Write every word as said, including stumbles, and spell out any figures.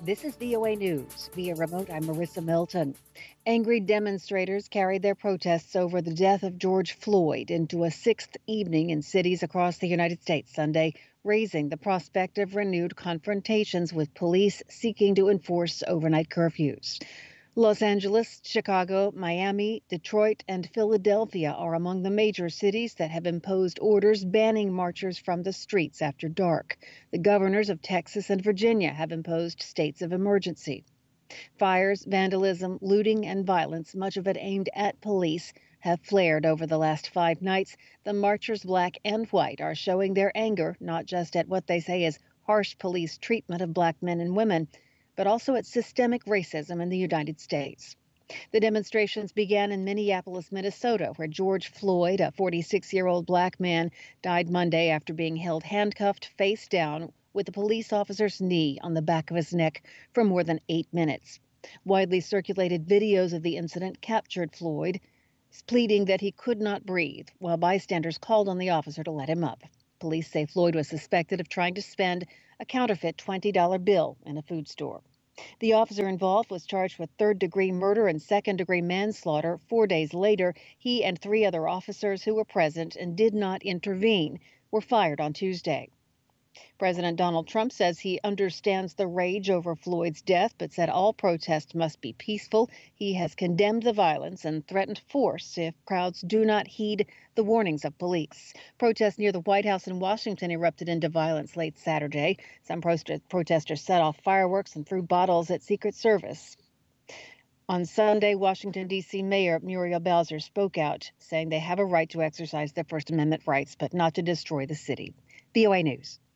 This is V O A News. Via remote, I'm Marissa Milton. Angry demonstrators carried their protests over the death of George Floyd into a sixth evening in cities across the United States Sunday, raising the prospect of renewed confrontations with police seeking to enforce overnight curfews. Los Angeles, Chicago, Miami, Detroit, and Philadelphia are among the major cities that have imposed orders banning marchers from the streets after dark. The governors of Texas and Virginia have imposed states of emergency. Fires, vandalism, looting, and violence, much of it aimed at police, have flared over the last five nights. The marchers, black and white, are showing their anger not just at what they say is harsh police treatment of black men and women, but also at systemic racism in the United States. The demonstrations began in Minneapolis, Minnesota, where George Floyd, a forty-six-year-old black man, died Monday after being held handcuffed face down with a police officer's knee on the back of his neck for more than eight minutes. Widely circulated videos of the incident captured Floyd pleading that he could not breathe, while bystanders called on the officer to let him up. Police say Floyd was suspected of trying to spend a counterfeit twenty dollar bill in a food store. The officer involved was charged with third-degree murder and second-degree manslaughter. Four days later, he and three other officers who were present and did not intervene were fired on Tuesday. President Donald Trump says he understands the rage over Floyd's death, but said all protests must be peaceful. He has condemned the violence and threatened force if crowds do not heed the warnings of police. Protests near the White House in Washington erupted into violence late Saturday. Some protesters set off fireworks and threw bottles at Secret Service. On Sunday, Washington, D C. Mayor Muriel Bowser spoke out, saying they have a right to exercise their First Amendment rights, but not to destroy the city. V O A News.